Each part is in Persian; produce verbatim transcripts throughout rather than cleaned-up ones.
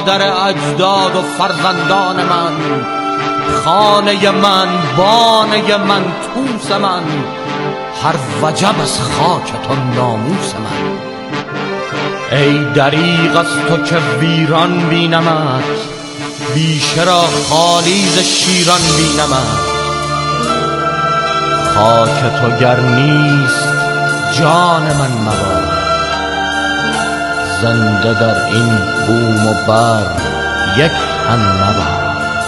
در اجداد و فرزندان من، خانه من، بانه من، توس من، هر وجب از خاکتون ناموس من. ای دریغ از تو که ویران بینمت، بیشه را خالی ز شیران بینمت. خاک تو گر نیست جان من مباد، زنده در این بوم و بر یک هم نباد.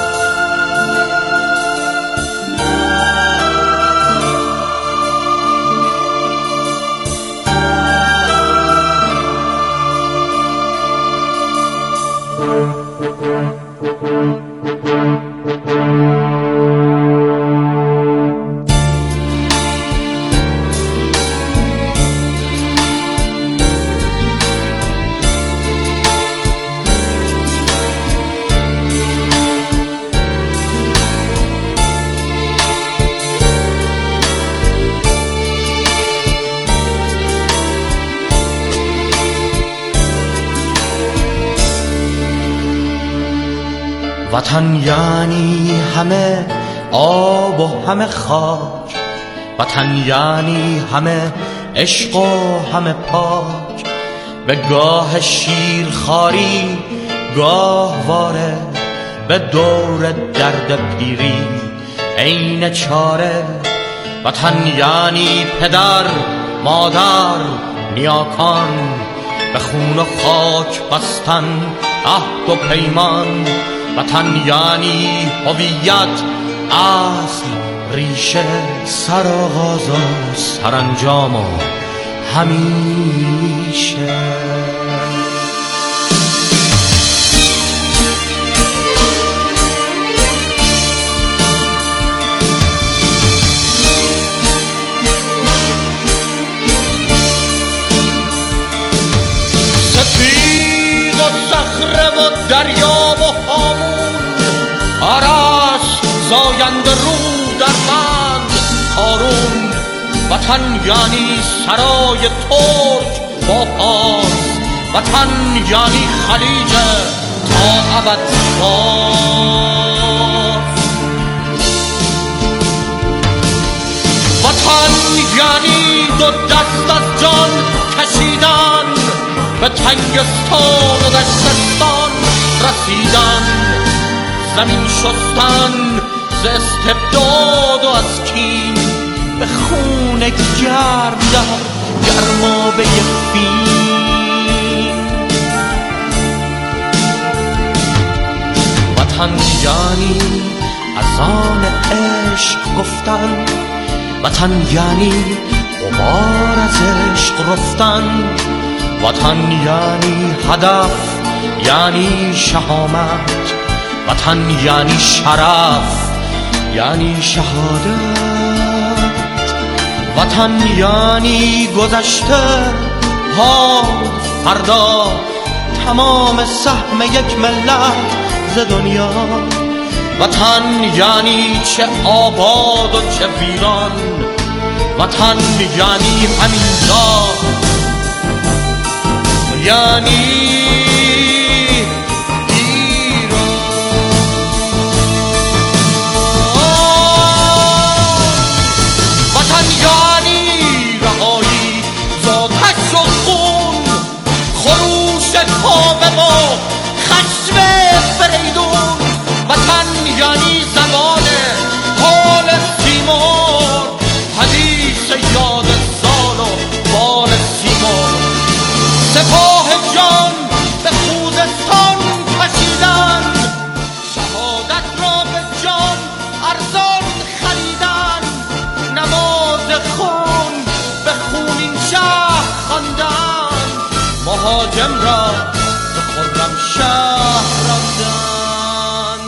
وطن یعنی همه آب و همه خاک، وطن یعنی همه عشق و همه پاک. به گاه شیرخواری گاهواره، به دور درد پیری عین چاره. وطن یعنی پدر مادر نیاکان، به خون و خاک بستن عهد و پیمان. وطن یعنی هویت، اصل، ریشه، سرآغاز و سرانجام و همیشه. سپید و صخره و دریا و هامون، آرست زاینده رو در بند کارون. وطن یعنی سرای ترک با پاس، وطن یعنی خلیج تا ابد باز. وطن یعنی دو دست از جان کشیدن، به تنگستان و دشتستان رسیدن. زمین شستن ز استبداد و از کین، به خون گرم در گرمابه فین. وطن یعنی اذان عشق گفتن، وطن یعنی غبار از عشق رفتن. وطن یعنی هدف، یعنی شهامت، وطن یعنی شرف، یعنی شهادت. وطن یعنی گذشته ها فردا، تمام سهم یک ملت ز دنیا. وطن یعنی چه آباد و چه ویران، وطن یعنی همینجا، یعنی خشم فریدون. وطن یعنی زمان حال سیمور، حدیث یاد سال و بال سیمور. سپاه جان به خوزستان کشیدن، شهادت را به جان ارزان خریدن. نماز خون به خونین شهر خواندن، مهاجم را خرم شهر راندن.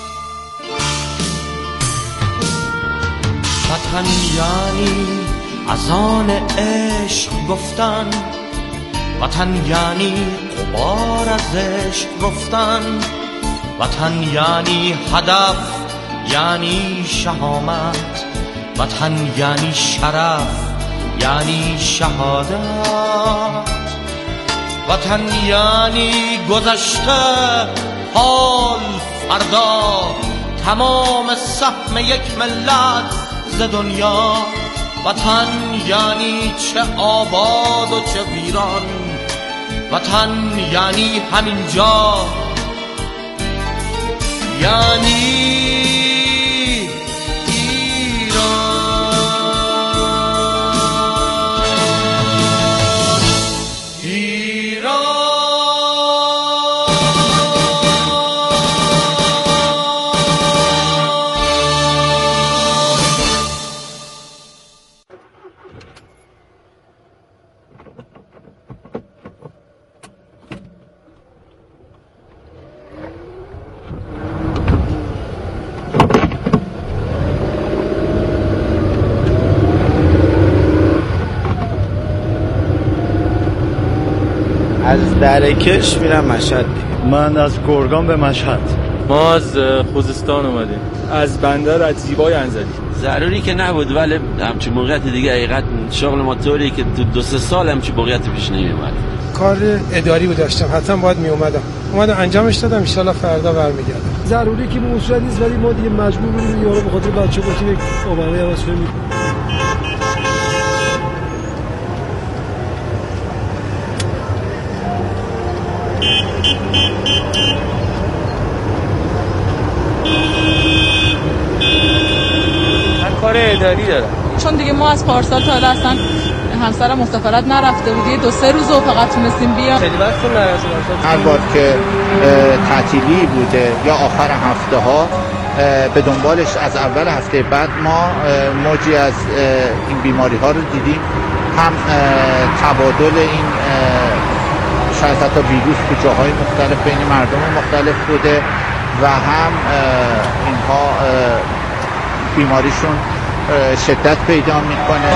وطن یعنی اذان عشق گفتن، وطن یعنی غبار از عشق رفتن. وطن یعنی هدف، یعنی شهامت، وطن یعنی شرف، یعنی شهادت. وطن یعنی گذشته، حال فردا، تمام سهم یک ملت ز دنیا. وطن یعنی چه آباد و چه ویران، وطن یعنی همینجا، یعنی از درکش میرم مشهد. من از گرگان به مشهد. ما از خوزستان اومدیم. از بندر از زیبای انزلی. ضروری که نبود ولی همچین موقعیت دیگه حقیقت شغل ما طوری که تو دو سه سال همچین موقعیت پیش نمیومد. کار اداری بود داشتم، حتما باید می اومدم. اومدم انجامش دادم، ان شاءالله فردا برمیگردم. ضروری که موصول نیست ولی ما دیگه مجبور بودیم یارو به خاطر بچه گفتیم یک اومده یا واسه می کار اداری دارم. چون دیگه ما از پارسال تا حالا اصلا همسرم مسافرت نرفته بود، یه دو سه روز و فقط تونستیم بیام. خیلی وقت نرفتیم. هر بار که تعطیلی بوده یا آخر هفته ها به دنبالش از اول هفته بعد ما موجی از این بیماری ها رو دیدیم. هم تبادل این شاید حتی ویروس تو جاهای مختلف بین مردم مختلف بوده و هم اینها بیماریشون شدت پیدا میکنه.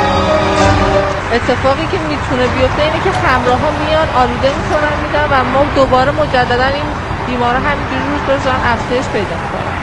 اتفاقی که میتونه بیفته اینه که همراه ها میان آلوده میکنن میدن و ما دوباره مجددا این بیمارا همینجوری روز به روز افزایش پیدا میکنن.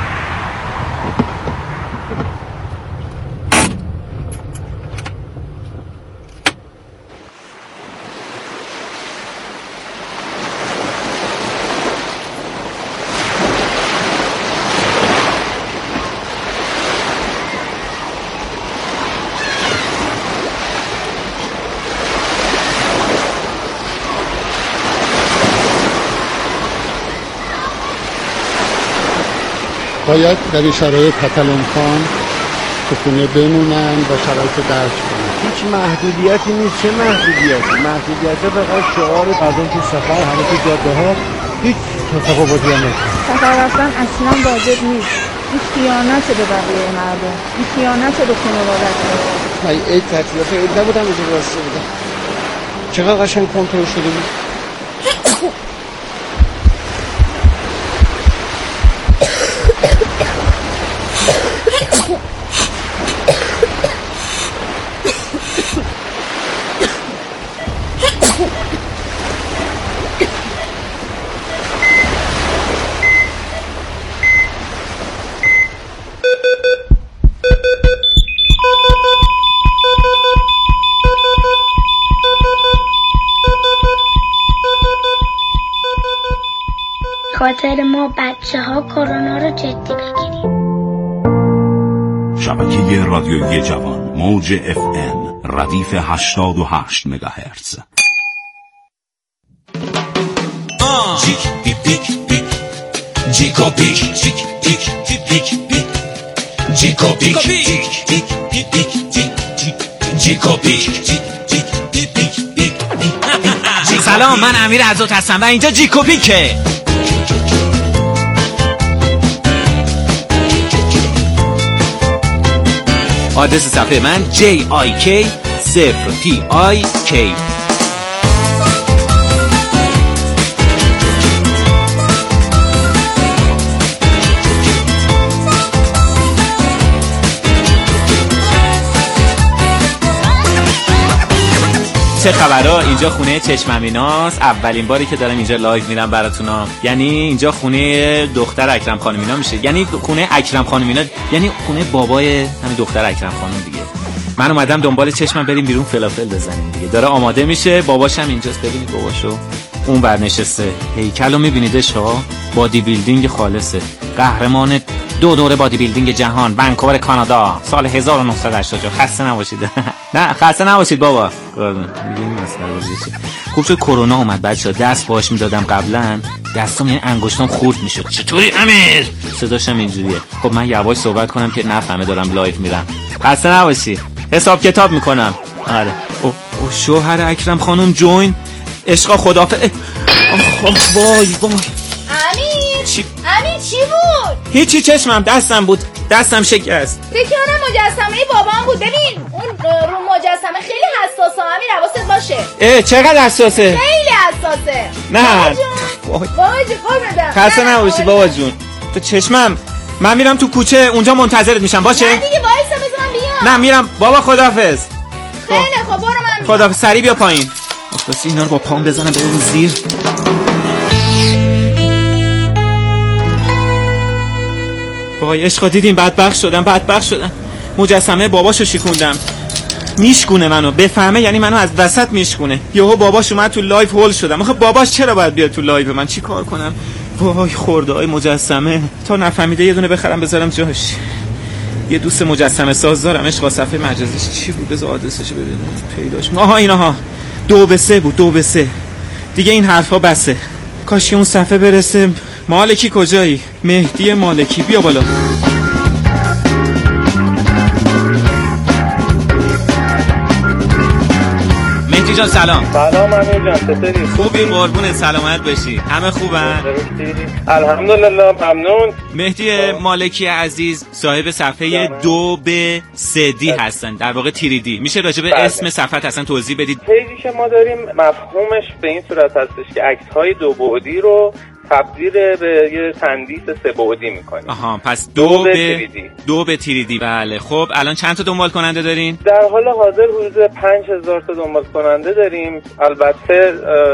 باید در این شرایط حتی امکان تو خونه بمونن با شرایط درک کنن. هیچ محدودیتی نیست. چه محدودیتی؟ محدودیت فقط شعار مردم تو سفر، همه تو جاده ها هیچ تفاوتی هم نیست. سفر رفتن اصلا واجب نیست. این خیانت به بقیه مردم، این خیانت به خانواده‌ها. من عید تعطیلات عید نبودم اینجا واسه بودم. چقدر قشنگ کنترل شده بود. خاطر ما بچه ها کرونا رو جدی بگیریم. شبکه رادیویی جوان موج اف ام ردیف هشتاد و هشت مگاهرتز. جیک پیک پیک پیک جیکو پیک جیک پیک پیک پیک جیکو پیک جیک پیک پیک جیک جیکو پیک جیک پیک پیک پیک. سلام، من امیر عزت هستم و اینجا جیکو پیکه. آدرس صفحه من جی آی کی صفر پی آی کی. چه خبرها؟ اینجا خونه چشم امیناست. اولین باری که دارم اینجا لایو میرم براتونا. یعنی اینجا خونه دختر اکرم خانمینا میشه، یعنی خونه اکرم خانمینا، یعنی خونه بابای همین دختر اکرم خانم دیگه. من اومدم دنبال چشمم بریم بیرون فلافل بزنیم دیگه. داره آماده میشه. باباشم اینجاست، ببینید باباشو اون بر نشسته. هیکلو میبینیدش ها، بادی بیلدینگ خالصه، قهرمان دو دوره بادی بیلدینگ جهان، ونکوور کانادا، سال هزار و نهصد و هشتاد. خسته نباشید. نه خسته نباشید بابا. خوب شد کرونا اومد بچه‌ها، دست باش میدادم قبلا، دستم یعنی انگشتام خورد میشد. چطوری امیر؟ صداشم اینجوریه. خب من یواش صحبت کنم که نفهمه دارم لایو میرم. خسته نباشی. حساب کتاب میکنم. آره. او, او شوهر اکرم خانم جوین. عشقا خدافظ. آخ وای وای. امیر چی؟ امیر چی بود؟ هیچی، چشمم دستم بود، دستم شکست. فکر کنم مجسمه بابام بود. ببین اون رو مجسمه خیلی حساسه امیر، حواست باشه. اه چقدر حساسه؟ خیلی حساسه. نه بابا جون بابا جون قربونت. خسته نباشی بابا جون. تو چشمم من میرم تو کوچه اونجا منتظرت میشم باشه؟ نه دیگه وایسا بذار من بیام. نه میرم بابا خداحافظ. خیلی خب برو من. خداحافظ. سری بیا پایین. بس اینا رو با پام بزنم بریم زیر. وای عشقا دیدیم بدبخت شدم بدبخت شدم. مجسمه باباشو شکوندم. میشکونه منو، بفهمه یعنی منو از وسط میشکونه. یهو باباش اومد تو لایو هول شدم. آخه باباش چرا باید بیاد تو لایو؟ من چی کار کنم؟ وای خرده‌های مجسمه تا نفهمیده یه دونه بخرم بذارم جاش. یه دوست مجسمه ساز دارم، عشقا صفحه مجازش چی بود؟ بذار آدرسش ببینم پیداش. آها اینها دو به سه بود، دو به سه. دیگه این حرفا بسه. کاش اون صفحه برسه. مالکی کجایی؟ مهدی مالکی بیا بالا. مهدی جان سلام. سلام امیر جان، چطوری؟ خوبی قربونت، سلامت باشی. همه خوبن؟ الحمدلله ممنون. مهدی مالکی عزیز صاحب صفحه دو به سه دی هستن، در واقع تری دی. میشه راجع به اسم صفحه اصلا توضیح بدید؟ پیجی که ما داریم مفهومش به این صورت هستش که عکس‌های دو بعدی رو تبدیل به یه تندیس سه بعدی می‌کنیم. آها پس دو, دو به تری دی. دو به تری دی. بله خب الان چند تا دنبال کننده دارین؟ در حال حاضر حدود پنج هزار تا دنبال کننده داریم. البته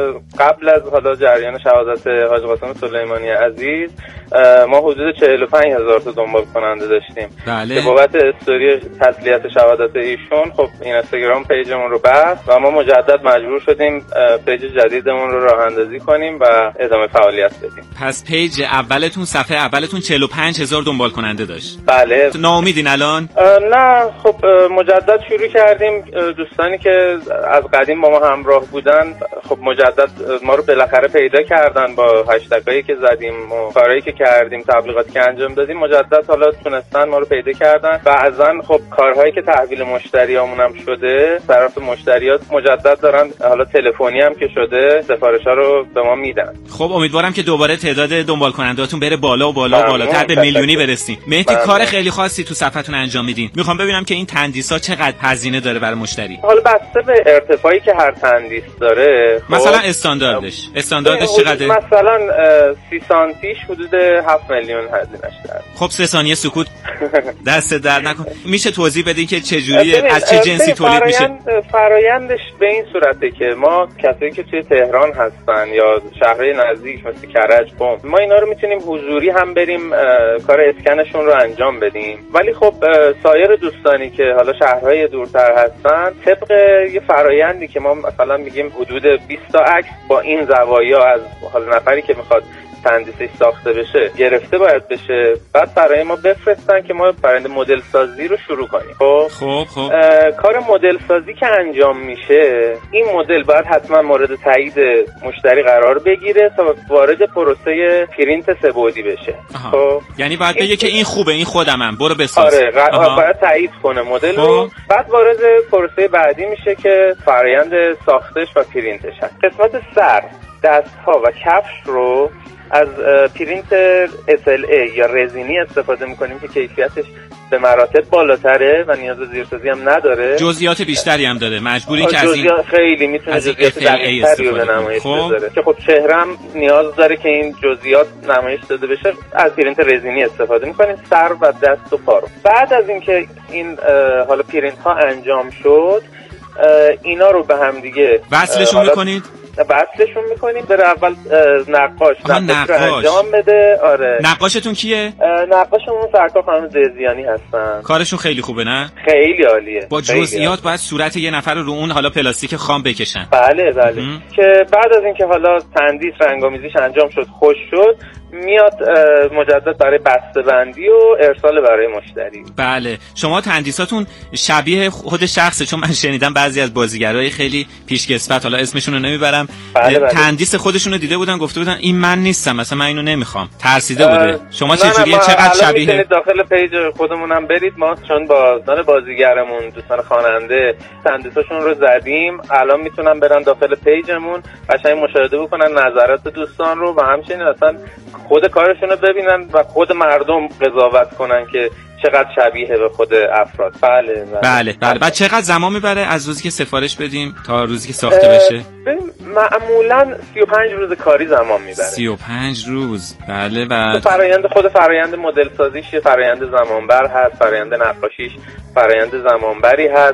قبل از حالا جریان شهادت حاج قاسم سلیمانی عزیز ما حدود چهل و پنج هزار تا دنبال کننده داشتیم. بله. که بابت استوری تسلیت شهادت ایشون خب این اینستاگرام پیجمون رو بست و ما مجدد مجبور شدیم پیج جدیدمون رو راه اندازی کنیم و ادامه فعالیت بدیم. پس پیج اولتون، صفحه اولتون چهل و پنج هزار دنبال کننده داشت. بله. ناامیدین الان؟ نه خب مجدد شروع کردیم. دوستانی که از قدیم با ما همراه بودن خب مجدد ما رو بالاخره پیدا کردن با هشتگایی که زدیم و کارهایی که کردیم، تبلیغاتی که انجام دادیم، مجدد حالا تونستن ما رو پیدا کردن. بعضا خب کارهایی که تحویل مشتریامون هم شده طرف مشتریات مجدد دارن، حالا تلفنی هم که شده سفارش‌ها رو به ما میدن. خب امیدوارم که دوباره تعداد دنبال کننده‌هاتون بره بالا و بالا و بالاتر به میلیونی برسین. مهدی کار خیلی خاصی تو صفحتون انجام میدین. میخوام ببینم که این تندیسا چقدر هزینه داره برای مشتری. حالا بسته به ارتفاعی که هر تندیس داره. خب مثلا استانداردش استانداردش چقدره؟ مثلا سی سانتیش حدود هفت میلیون هزینه‌اش داره. خب سه ثانیه سکوت. دست در نکن. میشه توضیح بدین که چه جوری از چه جنسی تولید میشه؟ فرآیندش به این صورته که ما کسایی که توی تهران هستن یا شهرهای نزدیک مثل کرج، قم، ما اینا رو میتونیم حضوری هم بریم کار اسکنشون رو انجام بدیم. ولی خب سایر دوستانی که حالا شهرهای دورتر هستن طبق یه فرآیندی که ما مثلا میگیم حدود بیست تا عکس با این زوایا از حالا نفری که میخواد تندیسش ساخته بشه گرفته باید بشه، بعد برای ما بفرستن که ما برای مدل سازی رو شروع کنیم. خب خب خب کار مدل سازی که انجام میشه این مدل باید حتما مورد تایید مشتری قرار بگیره تا وارد پروسه پرینت سه بعدی بشه. خب یعنی باید بگه که این خوبه، این خودمم، برو بساز. آره غ... باید تایید کنه مدل رو. بعد وارد پروسه بعدی میشه که فرآیند ساختش و پرینتش هست. قسمت سر، دست‌ها و کفش رو از پرینت اس ال ای یا رزینی استفاده میکنیم که کیفیتش به مراتب بالاتره و نیاز به زیرسازی هم نداره. جزئیات بیشتری هم داره. مجبوری که از این خیلی میتونه جزئیات دقیق‌تری رو نمایش بذاره. که خب چهرم نیاز داره که این جزئیات نمایش داده بشه. از پرینت رزینی استفاده میکنیم سر و دست و پا رو. بعد از اینکه این حالا پرینت ها انجام شد اینا رو به هم دیگه وصلشون میکنید؟ وصلشون میکنیم بره اول نقاش نقاش رو انجام بده. آره. نقاشتون کیه؟ نقاشمون سرکار خانم زیزیانی هستن. کارشون خیلی خوبه نه؟ خیلی عالیه. با جزئیات باید صورت یه نفر رو اون حالا پلاستیک خام بکشن. بله بله. ام. که بعد از اینکه حالا تندیس رنگامیزیش انجام شد خوش شد میاد مجدد برای بسته‌بندی و ارسال برای مشتری. بله. شما تندیساتون شبیه خود شخصه، چون من شنیدم بعضی از بازیگرای خیلی پیشکسوت، حالا اسمشون رو نمیبرم، بله بله. تندیس خودشون رو دیده بودن گفته بودن این من نیستم، مثلا من اینو نمیخوام، ترسیده بوده. شما چه جوریه؟ چقدر شبیه؟ داخل پیج خودمونم برید، ما چون با دوستان بازیگرمون دوستان خواننده تندیساشون رو زدیم، الان میتونن برن داخل پیجمون قشنگ مشاهده بکنن نظرات دوستان رو و همچنین اصلا خود کارشون رو ببینن و خود مردم قضاوت کنن که چقدر شبیه به خود افراد. بله بله بله, بله. بعد چقدر زمان میبره از روزی که سفارش بدیم تا روزی که ساخته بشه؟ معمولا سی و پنج روز کاری زمان میبره. سی و پنج روز. بله. بعد فرآیند خود فرآیند مدل سازیش فرآیند زمانبر هست، فرآیند نقاشیش فرآیند زمانبری هست،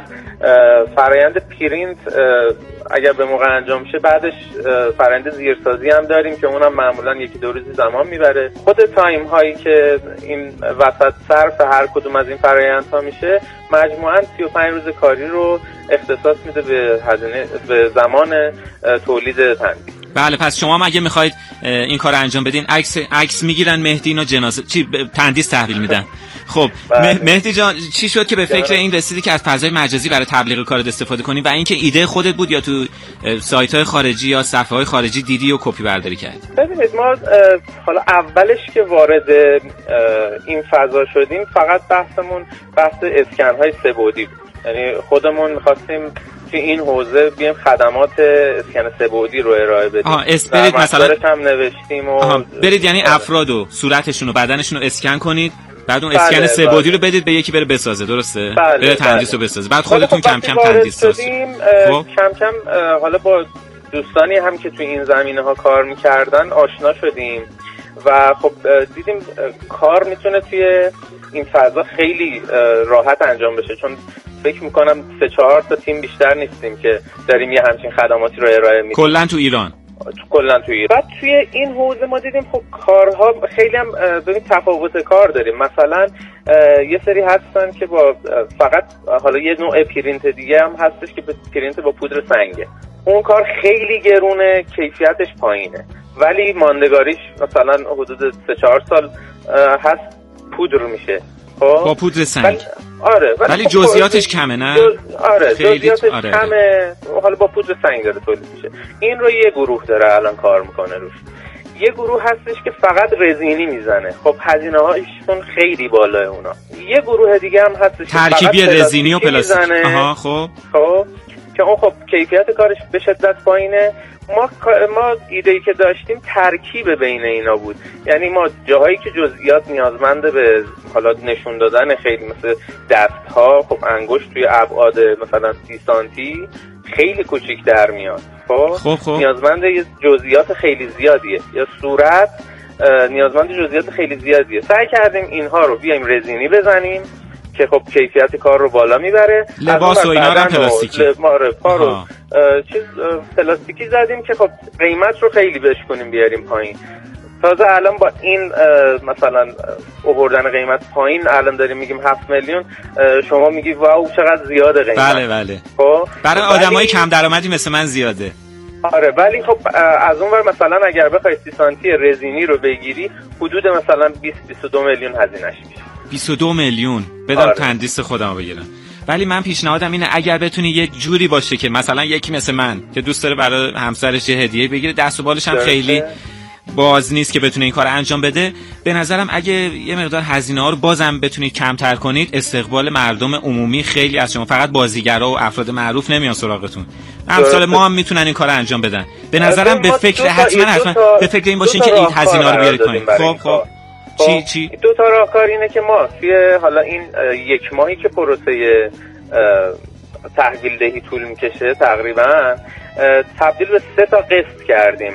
فرآیند پرینت اگر به موقع انجام شه بعدش فرآیند زیرسازی هم داریم که اونم معمولا یکی دو روزی زمان میبره. خود تایم هایی که این وسط صرف هر کدوم از این فرآیندها میشه مجموعاً سی و پنج روز کاری رو اختصاص میده به هزینه به زمان تولید تندیس. بله. پس شما هم اگه میخواید این کار انجام بدین عکس عکس میگیرن مهدی اینو جنازه چی تندیس تحویل میدن. خب مهدی جان چی شد که به فکر این رسیدی که از فضای مجازی برای تبلیغ کارت استفاده کنی و اینکه ایده خودت بود یا تو سایت‌های خارجی یا صفحه‌های خارجی دیدی و کپی برداری کردی؟ ببینید ما حالا اولش که وارد این فضا شدیم فقط بحثمون بحث اسکن‌های سه‌بعدی بود، یعنی خودمون می‌خواستیم که این حوزه بیایم خدمات اسکن سه‌بعدی رو ارائه بدیم. آها اسپرید مثلا هم نوشتیم و برید یعنی افرادو صورتشون و بدنشون رو اسکن کنید، بعد اون اسکن سه‌بعدی رو بدید به یکی بره بسازه، درسته؟ بله بره تندیس رو بسازه، بعد خودتون کم کم تندیس سازید. خب کم کم حالا با دوستانی هم که تو این زمینه ها کار میکردن آشنا شدیم و خب دیدیم کار میتونه توی این فضا خیلی راحت انجام بشه، چون فکر میکنم سه چهار تا تیم بیشتر نیستیم که داریم یه همچین خدماتی رو ارائه میدیم کلا تو ایران. کلا تو ایران. بعد توی این حوزه ما دیدیم خب کارها خیلی هم ببین تفاوت کار داریم. مثلا یه سری هستن که با فقط حالا یه نوع پرینت دیگه هم هستش که پرینت با پودر سنگه، اون کار خیلی گرونه، کیفیتش پایینه ولی ماندگاریش مثلا حدود سه چهار سال هست پودر میشه. خب با پودر سنگ. آره ولی, ولی جزئیاتش کمه نه؟ جز... آره جزئیاتش آره. کمه، حالا با پودر سنگ داره تولید میشه. این رو یه گروه داره الان کار میکنه روش. یه گروه هستش که فقط رزینی میزنه، خب هزینه هاشون خیلی بالاه اونا. یه گروه دیگه هم هستش ترکیبی رزینی و پلاستیک. آها خب خب که اون خب کیفیت کارش به شدت پایینه. ما ما ایده‌ای که داشتیم ترکیب بین اینا بود، یعنی ما جاهایی که جزئیات نیازمنده به حالا نشون دادن خیلی مثل دست‌ها، خب انگشت توی ابعاد مثلا سی سانتی خیلی کوچیک در میاد، خب, خب, خب. نیازمند یه جزئیات خیلی زیادیه، یا صورت نیازمند جزئیات خیلی زیادیه. سعی کردیم اینها رو بیایم رزینی بزنیم که خب کیفیت کار رو بالا میبره. لباس و اینا هم پلاستیکی ماره پا رو چیز پلاستیکی زدیم که خب قیمت رو خیلی بشکنیم بیاریم پایین. تازه الان با این مثلا آوردن قیمت پایین الان داریم میگیم هفت میلیون، شما میگی واو چقدر زیاده قیمت. بله بله. خب برای آدمای کم درآمدی مثل من زیاده. آره ولی خب از اون ور مثلا اگر بخوای سی سانتی رزینی رو بگیری حدود مثلا بیست بیست و دو میلیون هزینه‌اش میشه. بیست و دو میلیون بدم آره. تندیس خودمو بگیرم. ولی من پیشنهادم اینه اگر بتونی یه جوری باشه که مثلا یکی مثل من که دوست داره برای همسرش یه هدیه بگیره، دست و بالش هم خیلی باز نیست که بتونه این کار انجام بده، به نظرم اگه یه مقدار هزینه ها رو بازم بتونید کمتر کنید، استقبال مردم عمومی خیلی از شما، فقط بازیگرا و افراد معروف نمیان سراغتون، امثال ما هم میتونن این کارو انجام بدن. به نظرم به فکر حتما حتما به فکر این باشین که این هزینه ها رو بیارید پایین. خب خب چی چی دو تا راهکار اینه که ما توی حالا این یک ماهی که پروسه تحویل دهی طول میکشه تقریبا تبدیل به سه تا قسط کردیم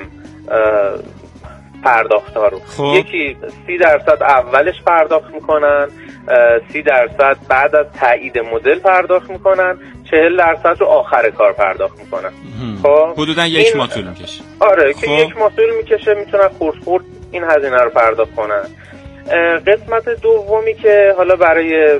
پرداخت ها رو. خب. یکی سی درصد اولش پرداخت میکنن، سی درصد بعد از تایید مدل پرداخت میکنن، چهل درصد رو آخر کار پرداخت میکنن. خب حدودا یک ماه طول میکشه. آره که یک ماه طول میکشه، میتونن خورد خورد این هزینه رو پرداخت کنن. قسمت دومی که حالا برای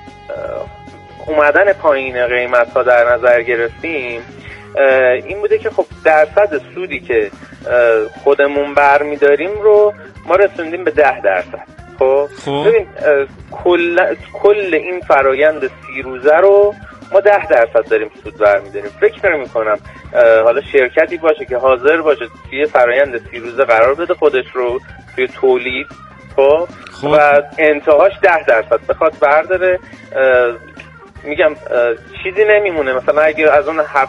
اومدن پایین قیمت ها در نظر گرفتیم این بوده که خب درصد سودی که خودمون برمیداریم رو ما رسوندیم به ده درصد. خب ببین کل کل این فرایند سی روزه رو ما ده درصد داریم سود برمیداریم. فکر نمی‌کنم حالا شرکتی باشه که حاضر باشه توی فرایند سی روزه قرار بده خودش رو توی تولید خب و انتهاش ده درصد بخواد برداره. میگم چیزی نمیمونه. مثلا اگه از اون هفت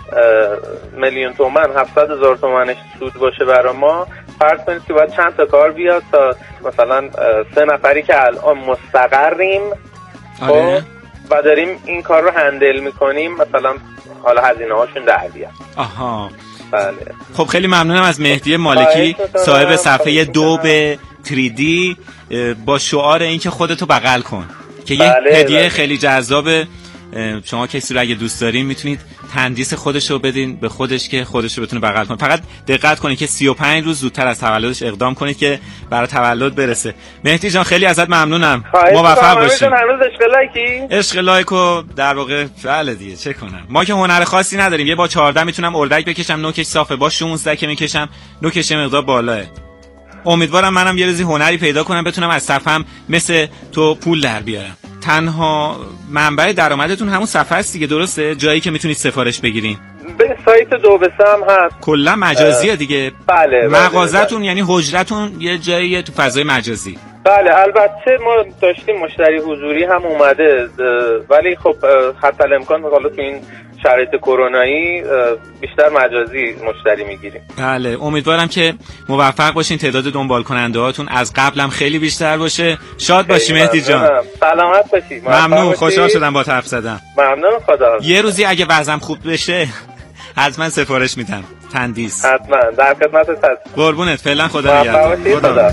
میلیون تومان هفتصد هزار تومانش سود باشه برای ما، فرض کنید که باید چند تا کار بیاد تا مثلا سه نفری که الان مستقریم خب و داریم این کار رو هندل میکنیم مثلا حالا هزینه هاشون در بیاد. آها بله. خب خیلی ممنونم از مهدی مالکی صاحب صفحه دو به تری دی با شعار این که خودتو بغل کن که یه بله هدیه بله. خیلی جذابه. شما کسی رو اگه دوست دارین میتونید تندیس خودش رو بدین به خودش که خودش رو بتونه بغل کنه. فقط دقت کنید که سی و پنج روز زودتر از تولدش اقدام کنید که برای تولد برسه. مهدی جان خیلی ازت ممنونم. موفق باشید. هنوز عشق لایکی؟ عشق لایکو در واقع فعلا دیگه چه کنم. ما که هنر خاصی نداریم. یه با چهارده میتونم اردک بکشم، نوکش صافه. با شانزده که میکشم نوکش مقدار بالاه. امیدوارم منم یه روزی هنری پیدا کنم بتونم از صفم مثل تو پول در بیارم. تنها منبع درآمدتون همون صفحه است دیگه، درسته؟ جایی که میتونید سفارش بگیرین. به سایت دو به سه هم هست. کلا مجازیه دیگه. بله. مغازتون یعنی حجرتون یه جاییه تو فضای مجازی. بله البته ما داشتیم مشتری حضوری هم اومده ولی خب حتی الامکان حالا تو این شرایط کرونایی بیشتر مجازی مشتری میگیریم. بله امیدوارم که موفق باشین، تعداد دنبال کننده هاتون از قبلم خیلی بیشتر باشه. شاد باشی مهدی جان. سلامت باشی. ممنون، خوشحال شدم با حرف زدم. ممنون، خدا. یه روزی اگه وضعم خوب بشه حتما سفارش میدم. تندیس. حتما در خدمتت هستم. قربونت. فعلا خدا نگهدار. خدا.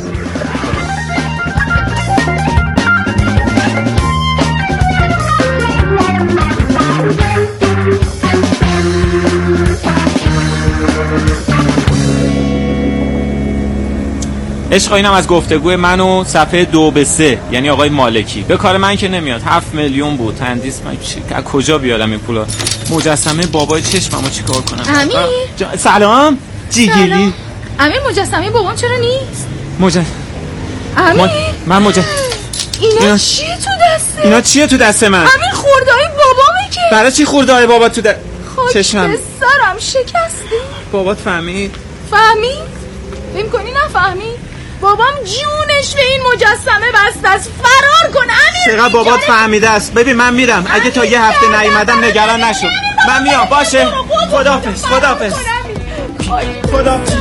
عشق اینم از گفتگوی من و صفحه دو به سه یعنی آقای مالکی. به کار من که نمیاد. هفت میلیون بود تندیس. من از کجا بیارم این پولا؟ مجسمه بابای چشممو چیکار کنم؟ امیر جا... سلام جیگیلی. امیر مجسمه بابام چرا نیست؟ مج... امیر ما... من مج... اینا, اینا چیه تو دسته؟ اینا چیه تو دست من؟ امیر خورده های بابامه که. برای چی خورده های بابا تو دست؟ چشمم سرم شکسته. بابات فهمید؟ فهمید؟ فهم کنی نفهمید؟ بابام جونش به این مجسمه بسته است. فرار کن امیر. چقدر بابات فهمیده است. ببین من میرم. اگه تا یه هفته نیومدم نگران نشو. من میام. باشه. خداحافظ. خداحافظ. خداحافظ.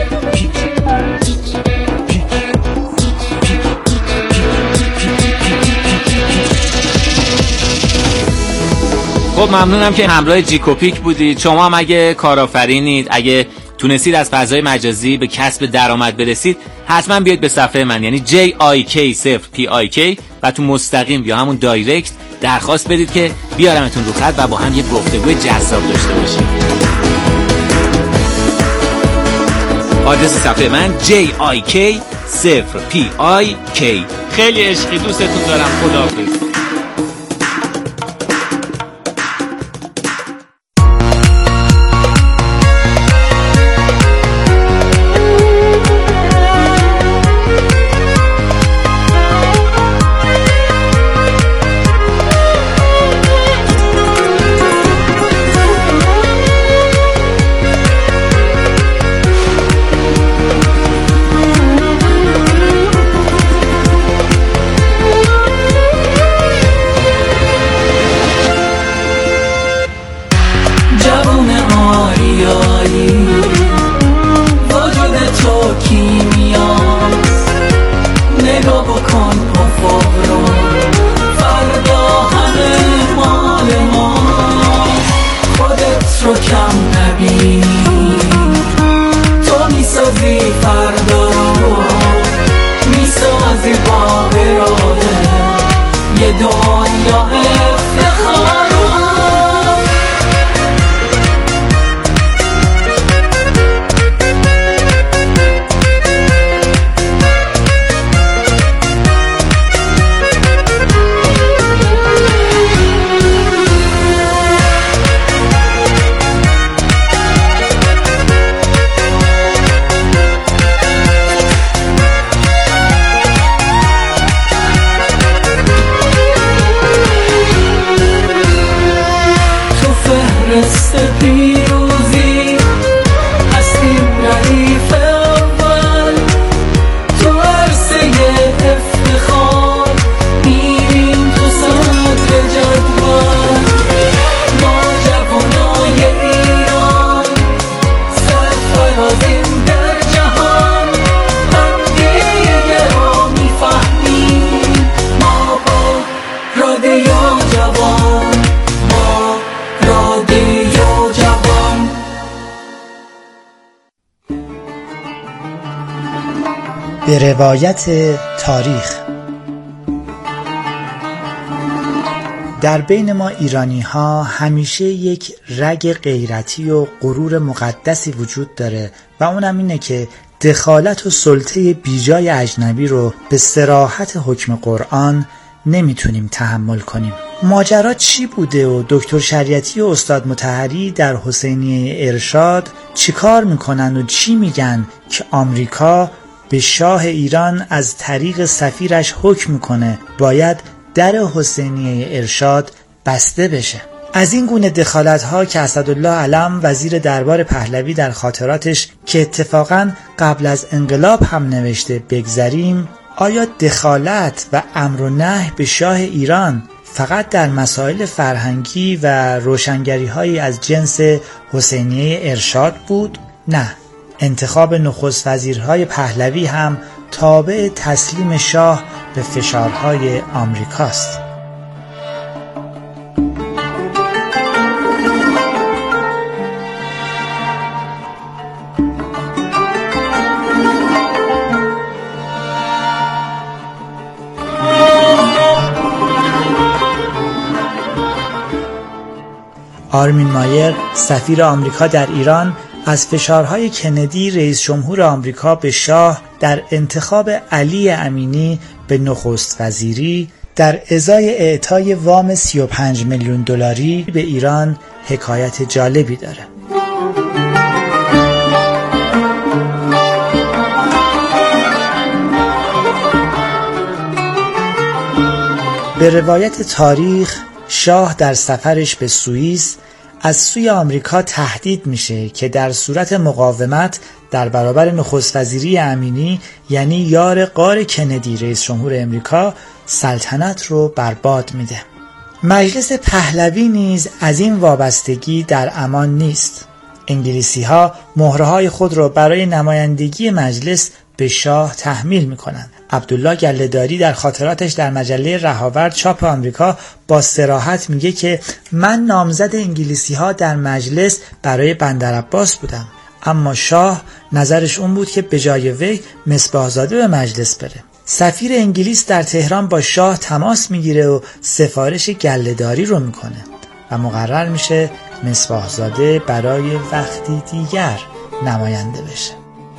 خب ممنونم که همراه جیکوپیک بودید. شما هم اگه کارآفرینید، اگه تونستید از فضای مجازی به کسب درآمد برسید، حتما بیاید به صفحه من یعنی جی آی کی صفر پی آی کی و تو مستقیم یا همون دایرکت درخواست بدید که بیارمتون رو خط و با هم یه گفتگوی جذاب داشته باشیم. آدرس صفحه من جی آی کی صفر پی آی کی. خیلی عشقی، دوستتون دارم. خداحافظ. دنیا افتخار به روایت تاریخ. در بین ما ایرانی ها همیشه یک رگ غیرتی و غرور مقدسی وجود داره و اونم اینه که دخالت و سلطه بیجای اجنبی رو به صراحت حکم قرآن نمیتونیم تحمل کنیم. ماجرا چی بوده و دکتر شریعتی و استاد مطهری در حسینیه ارشاد چیکار میکنن و چی میگن که آمریکا به شاه ایران از طریق سفیرش حکم میکنه باید در حسینیه ارشاد بسته بشه؟ از این گونه دخالت ها که اسدالله علم وزیر دربار پهلوی در خاطراتش که اتفاقاً قبل از انقلاب هم نوشته بگذریم، آیا دخالت و امر و نهی به شاه ایران فقط در مسائل فرهنگی و روشنگری هایی از جنس حسینیه ارشاد بود؟ نه، انتخاب نخست وزیرهای پهلوی هم تابع تسلیم شاه به فشارهای آمریکاست. آرمین مایر سفیر آمریکا در ایران از فشارهای کندی رئیس جمهور آمریکا به شاه در انتخاب علی امینی به نخست وزیری در ازای اعطای وام سی و پنج میلیون دلاری به ایران حکایت جالبی داره. به روایت تاریخ شاه در سفرش به سوئیس از سوی آمریکا تهدید میشه که در صورت مقاومت در برابر نخست وزیری امینی یعنی یار غار کندی رئیس جمهور امریکا سلطنت رو برباد میده. مجلس پهلوی نیز از این وابستگی در امان نیست. انگلیسی ها مهره های خود را برای نمایندگی مجلس به شاه تحمیل میکنند. عبدالله گله‌داری در خاطراتش در مجله رهاورد چاپ آمریکا با صراحت میگه که من نامزد انگلیسی ها در مجلس برای بندرعباس بودم، اما شاه نظرش اون بود که به جای وی مصباحزاده به مجلس بره. سفیر انگلیس در تهران با شاه تماس میگیره و سفارش گله‌داری رو میکنه و مقرر میشه مصباحزاده برای وقتی دیگر نماینده بشه.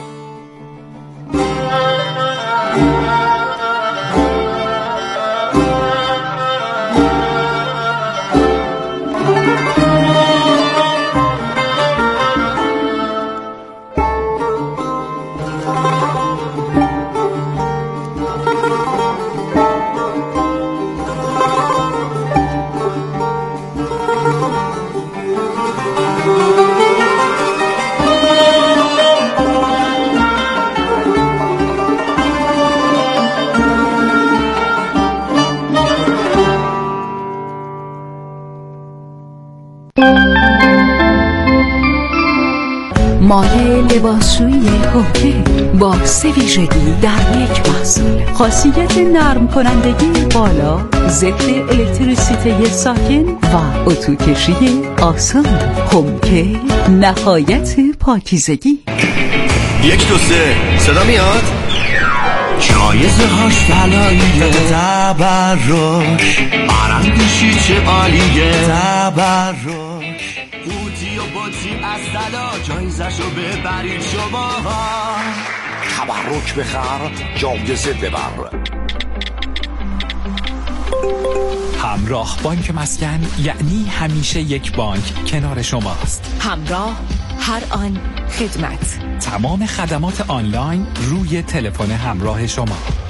مایه لباسشویی هوکه با سه ویژگی در یک محصول. خاصیت نرم کنندگی بالا، ضد الکتریسیته ساکن و اتو کشی آسان. هوکه نهایت پاکیزگی. یک دو سه صدا میاد؟ جایزه هاش طلاییه، تبرک آرندشی چه عالیه، تبرک بوتی و بوتی از طلا جایزشو ببرید شما ها. تبرک بخر جایزه ببر. همراه بانک مسکن یعنی همیشه یک بانک کنار شماست. همراه هر آن خدمت. تمام خدمات آنلاین روی تلفن همراه شما.